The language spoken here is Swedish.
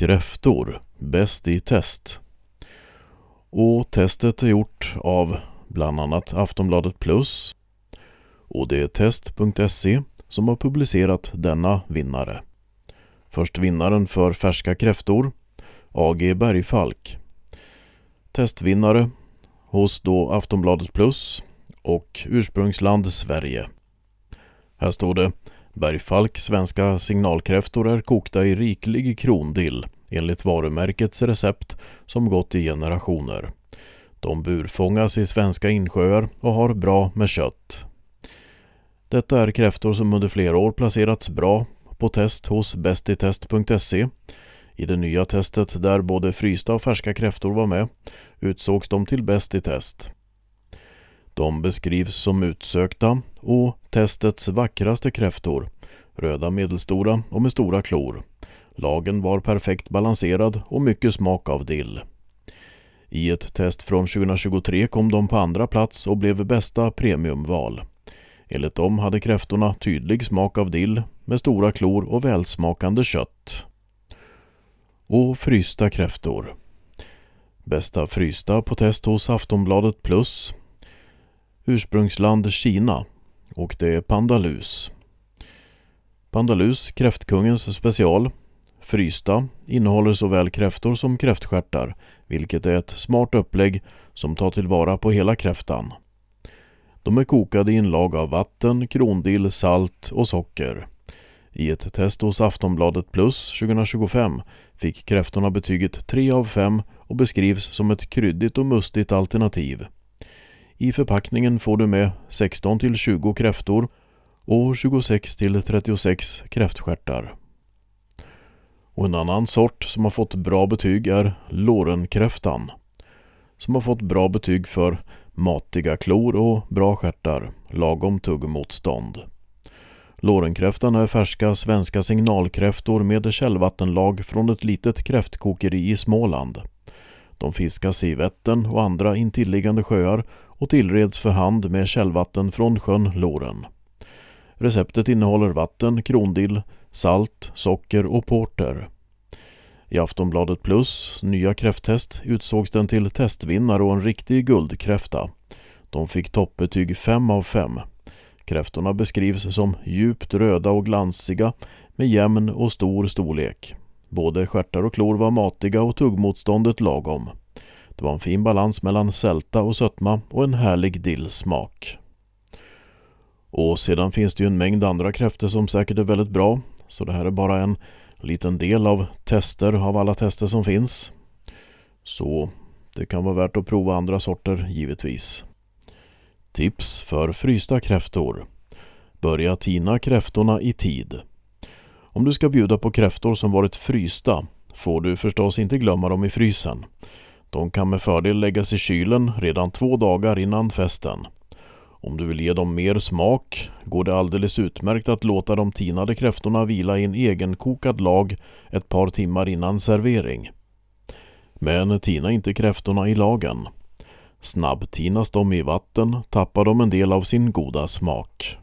Kräftor, bäst i test. Och testet är gjort av bland annat Aftonbladet Plus, och det är test.se som har publicerat denna vinnare. Först vinnaren för färska kräftor, AG Bergfalk. Testvinnare hos då Aftonbladet Plus och ursprungsland Sverige. Här står det: Bergfalk svenska signalkräftor är kokta i riklig krondill enligt varumärkets recept som gått i generationer. De burfångas i svenska insjöar och har bra med kött. Detta är kräftor som under flera år placerats bra på test hos bestitest.se. I det nya testet, där både frysta och färska kräftor var med, utsågs de till bäst i test. De beskrivs som utsökta och testets vackraste kräftor, röda, medelstora och med stora klor. Lagen var perfekt balanserad och mycket smak av dill. I ett test från 2023 kom de på andra plats och blev bästa premiumval. Enligt dem hade kräftorna tydlig smak av dill med stora klor och välsmakande kött. Och frysta kräftor. Bästa frysta på test hos Aftonbladet Plus. Ursprungsland Kina, och det är Pandalus. Pandalus, kräftkungens special. Frysta innehåller såväl kräftor som kräftstjärtar, vilket är ett smart upplägg som tar tillvara på hela kräftan. De är kokade i en lag av vatten, krondill, salt och socker. I ett test hos Aftonbladet Plus 2025 fick kräftorna betyget 3 av 5 och beskrivs som ett kryddigt och mustigt alternativ. I förpackningen får du med 16-20 kräftor och 26-36 kräftstjärtar. Och en annan sort som har fått bra betyg är lårenkräftan, som har fått bra betyg för matiga klor och bra stjärtar, lagom tuggmotstånd. Lårenkräftan är färska svenska signalkräftor med källvattenlag från ett litet kräftkokeri i Småland. De fiskas i Vättern och andra intilliggande sjöar och tillreds för hand med källvatten från sjön Låren. Receptet innehåller vatten, krondill, salt, socker och porter. I Aftonbladet Plus nya kräfttest utsågs den till testvinnare och en riktig guldkräfta. De fick toppbetyg 5 av 5. Kräftorna beskrivs som djupt röda och glansiga med jämn och stor storlek. Både stjärtar och klor var matiga och tuggmotståndet lagom. Det var en fin balans mellan sälta och sötma och en härlig dillsmak. Och sedan finns det ju en mängd andra kräftor som säkert är väldigt bra, så det här är bara en liten del av tester av alla tester som finns. Så det kan vara värt att prova andra sorter givetvis. Tips för frysta kräftor. Börja tina kräftorna i tid. Om du ska bjuda på kräftor som varit frysta får du förstås inte glömma dem i frysen. De kan med fördel läggas i kylen redan 2 dagar innan festen. Om du vill ge dem mer smak går det alldeles utmärkt att låta de tinade kräftorna vila i en egenkokad lag ett par timmar innan servering. Men tina inte kräftorna i lagen. Snabbtinas de i vatten tappar de en del av sin goda smak.